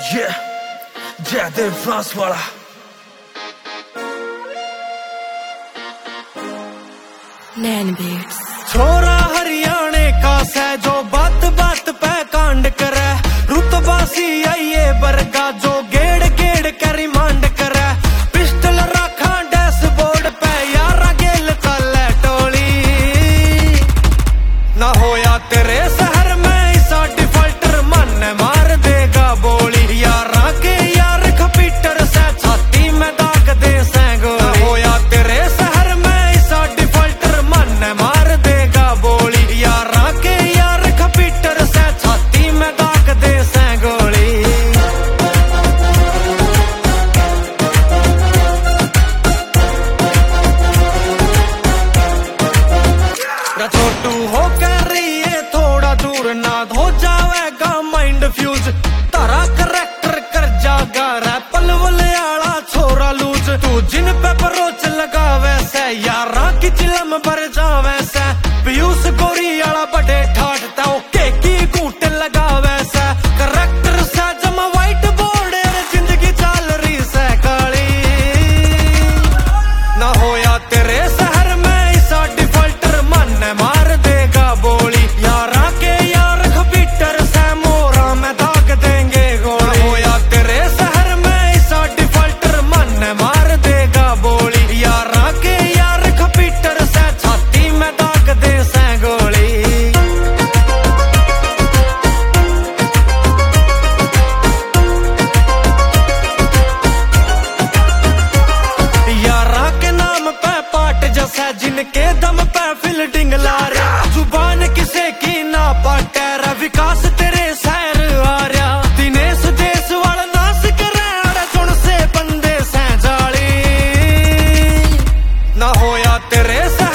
Yeah, Jaydev France वाला। छोरा हरियाणे का से जो बात बात पे कांड करे, रुतबासी आइए बरगा जो गेड़ गेड़ कर रिमांड करे। पिस्टल रखा डैशबोर्ड पे यारा गेल काले टोली, ना होया तेरे शहर में ऐसा डिफॉल्टर मन मार देगा बोली। यारा के यार खपीटर से छाती में दाग दे से गोली, ना होया तेरे शहर में ऐसा डिफॉल्टर मन मार देगा बोली। यारा के यार खपीटर से छाती में दाग दे से गोली। छोटू हो कर रही है थोड़ा दूर ना हो जाएगा माइंड फ्यूज। तारा करेक्टर कर जागा रैपल वाले आला छोरा लूज। तू जिन पे बरोच लगा वैसे यारा की चिलम भर जा वैसे। पीयूष गोरी आला बड़े ठाटता ओके की कूट लगा वैसे। करेक्टर से जमा व्हाइट बोर्ड जिंदगी चल रही से काली, ना होया तेरे शहर में ऐसा डिफॉल्टर मन मार देगा बोली। यारा के यार खपीटर से मोरा में दाग देंगे गोली। होया तेरे शहर में ऐसा डिफॉल्टर मन मार देगा बोली। यारा के यार खपीटर से छाती में दाग दे से गोली। यारा के नाम पे पाट जैसा जिनके दम पे फील्डिंग ला रहा। जुबान किसे की ना पाटे विकास तेरे सैर आ रहा। दिनेश देश वाला नाश करे सुन से बंदे से जाली, ना होया तेरे